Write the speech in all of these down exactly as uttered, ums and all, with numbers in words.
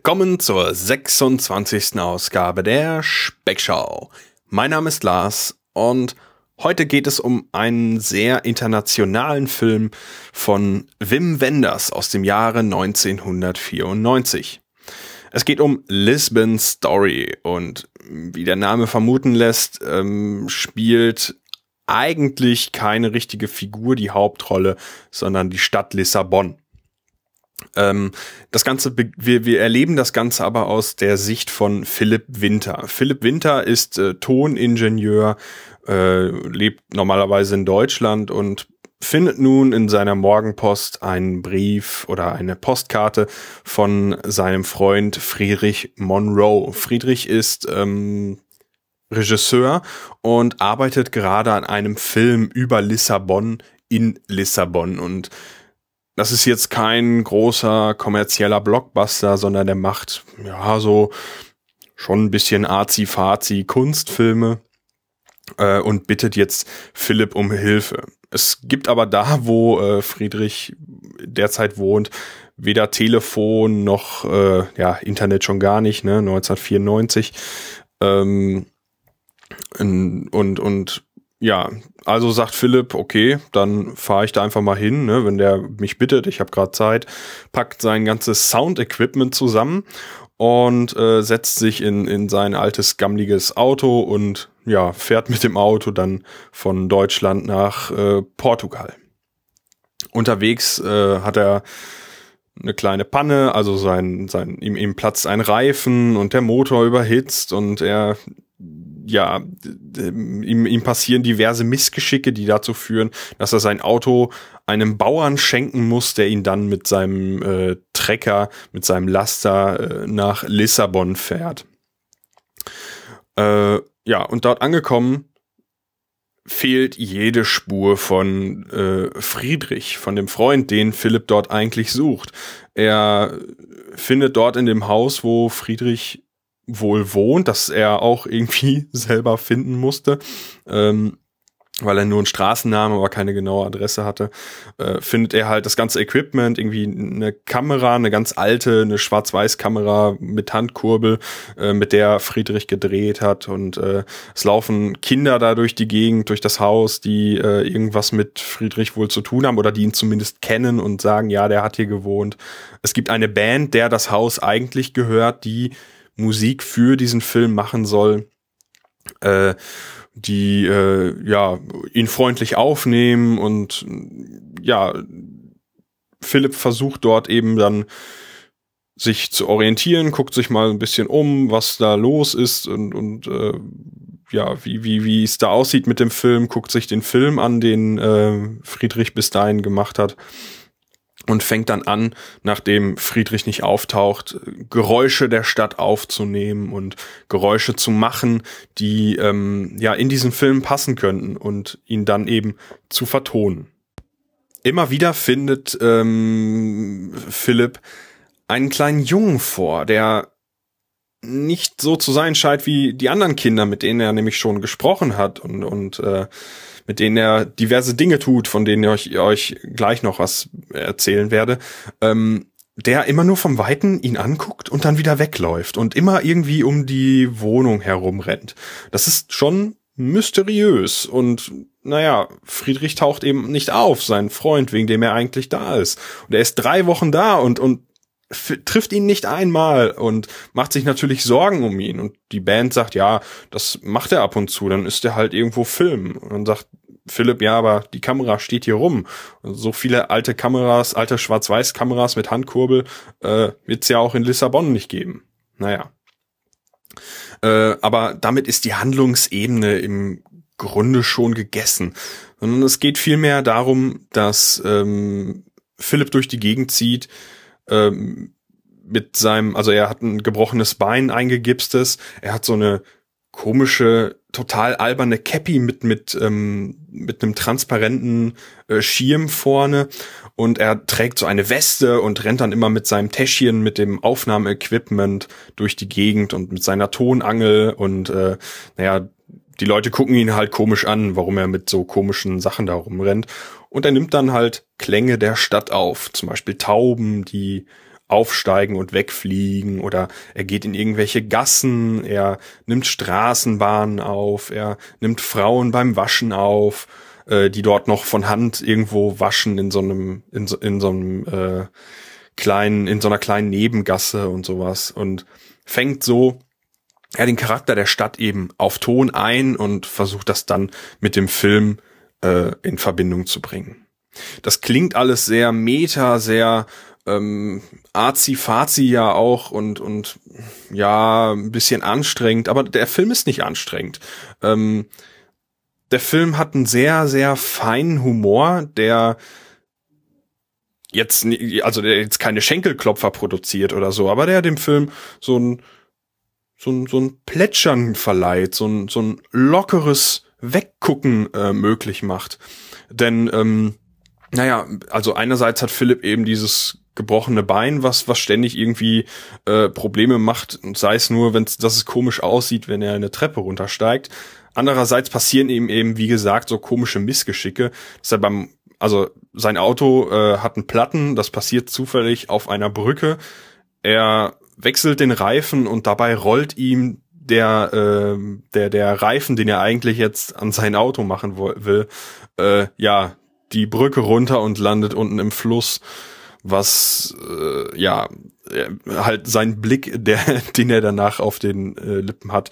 Willkommen zur sechsundzwanzigsten Ausgabe der Speckschau. Mein Name ist Lars und heute geht es um einen sehr internationalen Film von Wim Wenders aus dem Jahre neunzehnhundertvierundneunzig. Es geht um Lisbon Story und wie der Name vermuten lässt, ähm, spielt eigentlich keine richtige Figur die Hauptrolle, sondern die Stadt Lissabon. Ähm, das Ganze, wir, wir erleben das Ganze aber aus der Sicht von Philipp Winter. Philipp Winter ist äh, Toningenieur, äh, lebt normalerweise in Deutschland und findet nun in seiner Morgenpost einen Brief oder eine Postkarte von seinem Freund Friedrich Monroe. Friedrich ist ähm, Regisseur und arbeitet gerade an einem Film über Lissabon in Lissabon. Und das ist jetzt kein großer kommerzieller Blockbuster, sondern der macht ja so schon ein bisschen arzi-fazi Kunstfilme äh, und bittet jetzt Philipp um Hilfe. Es gibt aber da, wo äh, Friedrich derzeit wohnt, weder Telefon noch äh, ja Internet schon gar nicht, ne, neunzehnhundertvierundneunzig. Ähm, und und ja, also sagt Philipp, okay, dann fahre ich da einfach mal hin, ne, wenn der mich bittet, ich habe gerade Zeit, packt sein ganzes Sound-Equipment zusammen und äh, setzt sich in in sein altes, gammliges Auto und ja, fährt mit dem Auto dann von Deutschland nach äh, Portugal. Unterwegs äh, hat er eine kleine Panne, also sein sein ihm, ihm platzt ein Reifen und der Motor überhitzt und er ja, ihm, ihm passieren diverse Missgeschicke, die dazu führen, dass er sein Auto einem Bauern schenken muss, der ihn dann mit seinem äh, Trecker, mit seinem Laster äh, nach Lissabon fährt. Äh, ja, und dort angekommen fehlt jede Spur von äh, Friedrich, von dem Freund, den Philipp dort eigentlich sucht. Er findet dort in dem Haus, wo Friedrich wohl wohnt, dass er auch irgendwie selber finden musste, ähm, weil er nur einen Straßennamen, aber keine genaue Adresse hatte, äh, findet er halt das ganze Equipment, irgendwie eine Kamera, eine ganz alte, eine Schwarz-Weiß-Kamera mit Handkurbel, äh, mit der Friedrich gedreht hat und äh, es laufen Kinder da durch die Gegend, durch das Haus, die äh, irgendwas mit Friedrich wohl zu tun haben oder die ihn zumindest kennen und sagen, ja, der hat hier gewohnt. Es gibt eine Band, der das Haus eigentlich gehört, die Musik für diesen Film machen soll, äh, die äh, ja ihn freundlich aufnehmen und ja, Philipp versucht dort eben dann sich zu orientieren, guckt sich mal ein bisschen um, was da los ist und und äh, ja, wie wie wie es da aussieht mit dem Film, guckt sich den Film an, den äh, Friedrich bis dahin gemacht hat. Und fängt dann an, nachdem Friedrich nicht auftaucht, Geräusche der Stadt aufzunehmen und Geräusche zu machen, die ähm, ja in diesen Film passen könnten und ihn dann eben zu vertonen. Immer wieder findet ähm, Philipp einen kleinen Jungen vor, der nicht so zu sein scheint wie die anderen Kinder, mit denen er nämlich schon gesprochen hat und und äh, mit denen er diverse Dinge tut, von denen ich euch, euch gleich noch was erzählen werde, ähm, der immer nur vom Weiten ihn anguckt und dann wieder wegläuft und immer irgendwie um die Wohnung herumrennt. Das ist schon mysteriös und naja, Friedrich taucht eben nicht auf, sein Freund, wegen dem er eigentlich da ist. Und er ist drei Wochen da und und f- trifft ihn nicht einmal und macht sich natürlich Sorgen um ihn. Und die Band sagt, ja, das macht er ab und zu, dann ist er halt irgendwo filmen. Und dann sagt Philipp, ja, aber die Kamera steht hier rum. Und so viele alte Kameras, alte Schwarz-Weiß-Kameras mit Handkurbel äh, wird es ja auch in Lissabon nicht geben. Naja. Äh, aber damit ist die Handlungsebene im Grunde schon gegessen. Sondern es geht vielmehr darum, dass ähm, Philipp durch die Gegend zieht, ähm, mit seinem, also er hat ein gebrochenes Bein, eingegipstes, er hat so eine komische, total alberne Cappy mit mit ähm, mit einem transparenten äh, Schirm vorne und er trägt so eine Weste und rennt dann immer mit seinem Täschchen mit dem Aufnahmeequipment durch die Gegend und mit seiner Tonangel und äh, naja, die Leute gucken ihn halt komisch an, warum er mit so komischen Sachen da rumrennt und er nimmt dann halt Klänge der Stadt auf, zum Beispiel Tauben, die aufsteigen und wegfliegen, oder er geht in irgendwelche Gassen, er nimmt Straßenbahnen auf, er nimmt Frauen beim Waschen auf, äh, die dort noch von Hand irgendwo waschen in so einem, in so, in so einem äh, kleinen, in so einer kleinen Nebengasse und sowas, und fängt so ja den Charakter der Stadt eben auf Ton ein und versucht das dann mit dem Film äh, in Verbindung zu bringen. Das klingt alles sehr meta, sehr ähm, arzi-fazi ja auch und und ja ein bisschen anstrengend, aber der Film ist nicht anstrengend. Ähm, der Film hat einen sehr, sehr feinen Humor, der jetzt, also der jetzt keine Schenkelklopfer produziert oder so, aber der dem Film so ein so ein, so ein Plätschern verleiht, so ein, so ein lockeres Weggucken äh, möglich macht. Denn, ähm, naja, also einerseits hat Philipp eben dieses gebrochene Bein, was was ständig irgendwie äh, Probleme macht, und sei es nur, wenn dass es komisch aussieht, wenn er eine Treppe runtersteigt. Andererseits passieren ihm eben, wie gesagt, so komische Missgeschicke, dass er beim, also sein Auto äh, hat einen Platten, das passiert zufällig auf einer Brücke. Er wechselt den Reifen und dabei rollt ihm der äh, der der Reifen, den er eigentlich jetzt an sein Auto machen will, äh, ja, die Brücke runter und landet unten im Fluss, was äh, ja halt sein Blick, der den er danach auf den äh, Lippen hat,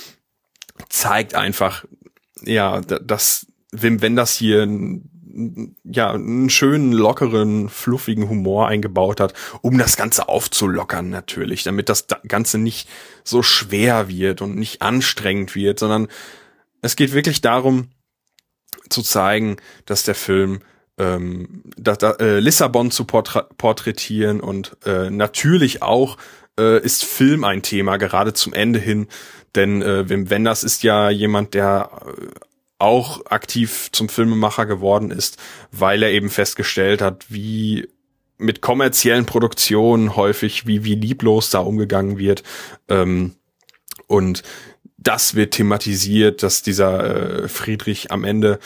zeigt einfach, ja, dass Wim Wenders hier ein, ja, einen schönen, lockeren, fluffigen Humor eingebaut hat, um das Ganze aufzulockern natürlich, damit das Ganze nicht so schwer wird und nicht anstrengend wird, sondern es geht wirklich darum, zu zeigen, dass der Film ähm, da, da, äh, Lissabon zu porträ- porträtieren und äh, natürlich auch äh, ist Film ein Thema, gerade zum Ende hin, denn äh, Wim Wenders ist ja jemand, der äh, auch aktiv zum Filmemacher geworden ist, weil er eben festgestellt hat, wie mit kommerziellen Produktionen häufig, wie wie lieblos da umgegangen wird. Ähm, und das wird thematisiert, dass dieser äh, Friedrich am Ende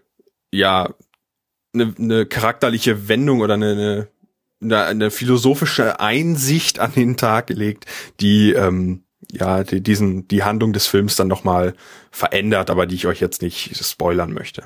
ja eine ne charakterliche Wendung oder eine, eine, eine philosophische Einsicht an den Tag gelegt, die ähm, ja, die, diesen, die Handlung des Films dann nochmal verändert, aber die ich euch jetzt nicht spoilern möchte.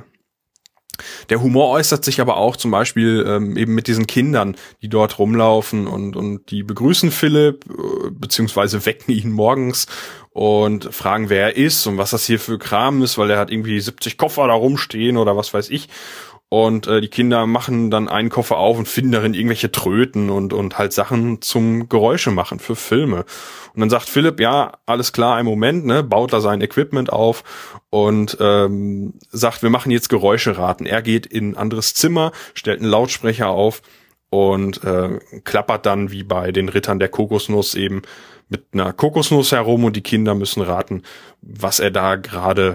Der Humor äußert sich aber auch zum Beispiel ähm, eben mit diesen Kindern, die dort rumlaufen und, und die begrüßen Philipp, äh, beziehungsweise wecken ihn morgens und fragen, wer er ist und was das hier für Kram ist, weil er hat irgendwie siebzig Koffer da rumstehen oder was weiß ich. Und äh, die Kinder machen dann einen Koffer auf und finden darin irgendwelche Tröten und und halt Sachen zum Geräusche machen für Filme. Und dann sagt Philipp, ja, alles klar, einen Moment, ne, baut da sein Equipment auf und ähm, sagt, wir machen jetzt Geräuscheraten. Er geht in ein anderes Zimmer, stellt einen Lautsprecher auf und äh, klappert dann wie bei den Rittern der Kokosnuss eben mit einer Kokosnuss herum und die Kinder müssen raten, was er da gerade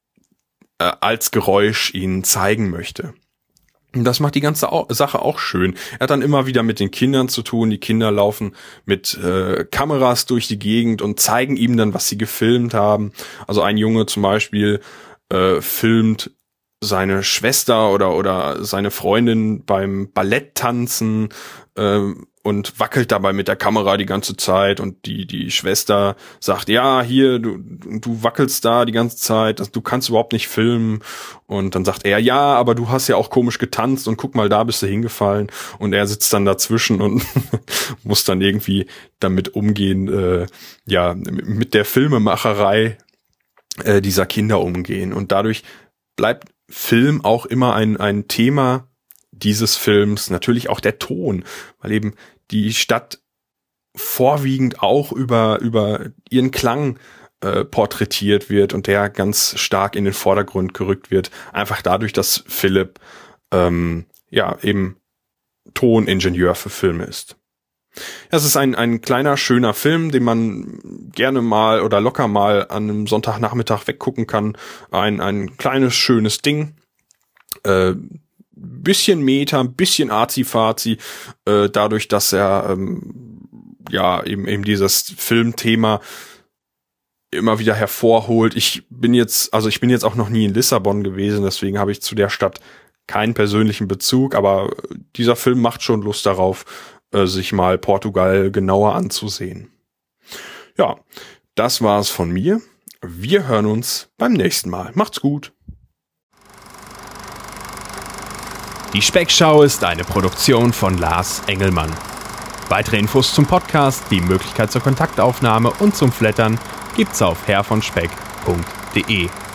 äh, als Geräusch ihnen zeigen möchte. Und das macht die ganze Au- Sache auch schön. Er hat dann immer wieder mit den Kindern zu tun. Die Kinder laufen mit äh, Kameras durch die Gegend und zeigen ihm dann, was sie gefilmt haben. Also ein Junge zum Beispiel äh, filmt seine Schwester oder oder seine Freundin beim Balletttanzen äh, und wackelt dabei mit der Kamera die ganze Zeit, und die die Schwester sagt, ja, hier, du du wackelst da die ganze Zeit, du kannst überhaupt nicht filmen. Und dann sagt er, ja, aber du hast ja auch komisch getanzt und guck mal, da bist du hingefallen. Und er sitzt dann dazwischen und muss dann irgendwie damit umgehen, äh, ja, mit der Filmemacherei äh, dieser Kinder umgehen. Und dadurch bleibt Film auch immer ein ein Thema dieses Films, natürlich auch der Ton, weil eben die Stadt vorwiegend auch über über ihren Klang äh, porträtiert wird und der ganz stark in den Vordergrund gerückt wird, einfach dadurch, dass Philipp ähm, ja eben Toningenieur für Filme ist. Ja, es ist ein ein kleiner, schöner Film, den man gerne mal oder locker mal an einem Sonntagnachmittag weggucken kann. Ein ein kleines, schönes Ding. Äh, bisschen Meta, ein bisschen Arzi-Fazi, äh, dadurch, dass er ähm, ja eben eben dieses Filmthema immer wieder hervorholt. Ich bin jetzt, also ich bin jetzt auch noch nie in Lissabon gewesen, deswegen habe ich zu der Stadt keinen persönlichen Bezug, aber dieser Film macht schon Lust darauf, äh, sich mal Portugal genauer anzusehen. Ja, das war's von mir. Wir hören uns beim nächsten Mal. Macht's gut. Die Speckschau ist eine Produktion von Lars Engelmann. Weitere Infos zum Podcast, die Möglichkeit zur Kontaktaufnahme und zum Flattern gibt's auf herr von speck punkt de.